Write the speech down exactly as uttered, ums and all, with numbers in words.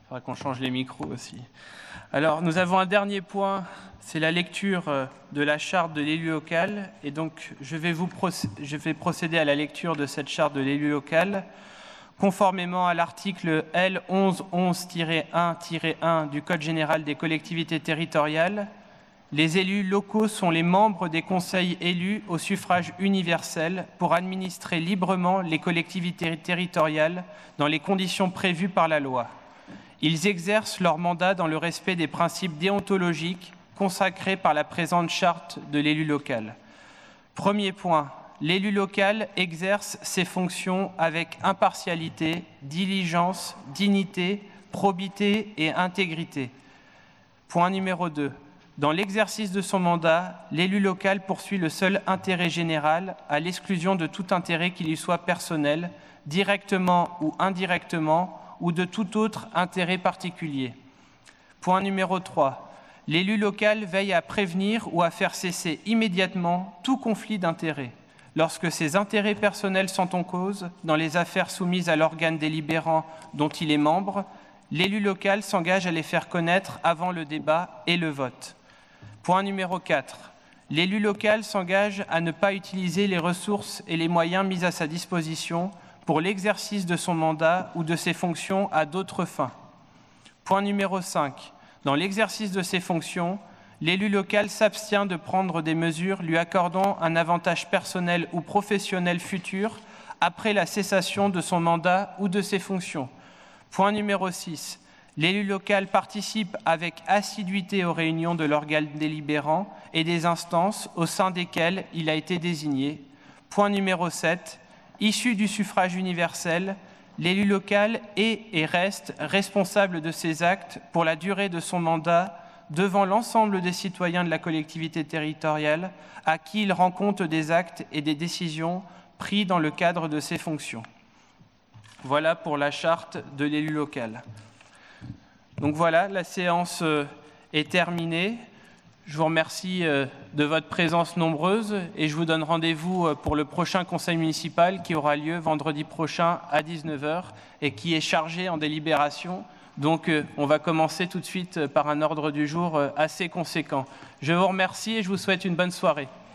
faudra qu'on change les micros aussi. Alors, nous avons un dernier point, c'est la lecture de la charte de l'élu local. Et donc, je vais, vous procéder, je vais procéder à la lecture de cette charte de l'élu local. Conformément à l'article L onze onze tiret un tiret un du Code général des collectivités territoriales, les élus locaux sont les membres des conseils élus au suffrage universel pour administrer librement les collectivités territoriales dans les conditions prévues par la loi. Ils exercent leur mandat dans le respect des principes déontologiques consacrés par la présente charte de l'élu local. Premier point, l'élu local exerce ses fonctions avec impartialité, diligence, dignité, probité et intégrité. Point numéro deux. Dans l'exercice de son mandat, l'élu local poursuit le seul intérêt général à l'exclusion de tout intérêt qui lui soit personnel, directement ou indirectement, ou de tout autre intérêt particulier. Point numéro trois. L'élu local veille à prévenir ou à faire cesser immédiatement tout conflit d'intérêts. Lorsque ses intérêts personnels sont en cause, dans les affaires soumises à l'organe délibérant dont il est membre, l'élu local s'engage à les faire connaître avant le débat et le vote. Point numéro quatre. L'élu local s'engage à ne pas utiliser les ressources et les moyens mis à sa disposition pour l'exercice de son mandat ou de ses fonctions à d'autres fins. Point numéro cinq. Dans l'exercice de ses fonctions, l'élu local s'abstient de prendre des mesures lui accordant un avantage personnel ou professionnel futur après la cessation de son mandat ou de ses fonctions. Point numéro six. L'élu local participe avec assiduité aux réunions de l'organe délibérant et des instances au sein desquelles il a été désigné. Point numéro sept. Issu du suffrage universel, l'élu local est et reste responsable de ses actes pour la durée de son mandat devant l'ensemble des citoyens de la collectivité territoriale à qui il rend compte des actes et des décisions pris dans le cadre de ses fonctions. Voilà pour la charte de l'élu local. Donc voilà, la séance est terminée. Je vous remercie de votre présence nombreuse et je vous donne rendez-vous pour le prochain conseil municipal qui aura lieu vendredi prochain à dix-neuf heures et qui est chargé en délibération. Donc on va commencer tout de suite par un ordre du jour assez conséquent. Je vous remercie et je vous souhaite une bonne soirée.